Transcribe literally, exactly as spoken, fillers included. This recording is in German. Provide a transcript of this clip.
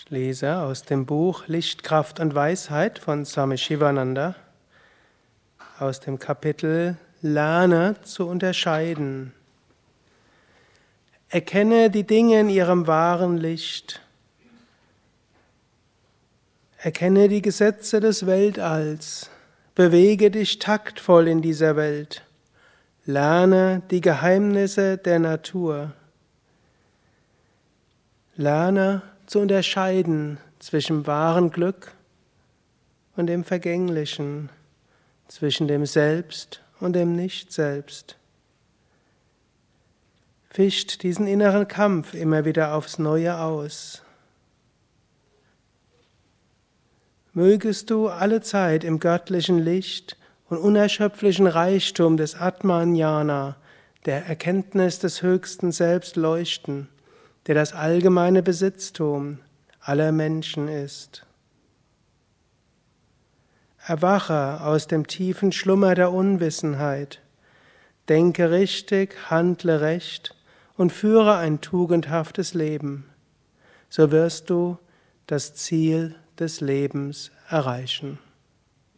Lese aus dem Buch Licht, Kraft und Weisheit von Swami Shivananda aus dem Kapitel Lerne zu unterscheiden. Erkenne die Dinge in ihrem wahren Licht. Erkenne die Gesetze des Weltalls. Bewege dich taktvoll in dieser Welt. Lerne die Geheimnisse der Natur. Lerne zu unterscheiden zwischen wahrem Glück und dem Vergänglichen, zwischen dem Selbst und dem Nicht-Selbst. Fischt diesen inneren Kampf immer wieder aufs Neue aus. Mögest du alle Zeit im göttlichen Licht und unerschöpflichen Reichtum des Atman-Jnana, der Erkenntnis des höchsten Selbst leuchten, der das allgemeine Besitztum aller Menschen ist. Erwache aus dem tiefen Schlummer der Unwissenheit, denke richtig, handle recht und führe ein tugendhaftes Leben. So wirst du das Ziel des Lebens erreichen.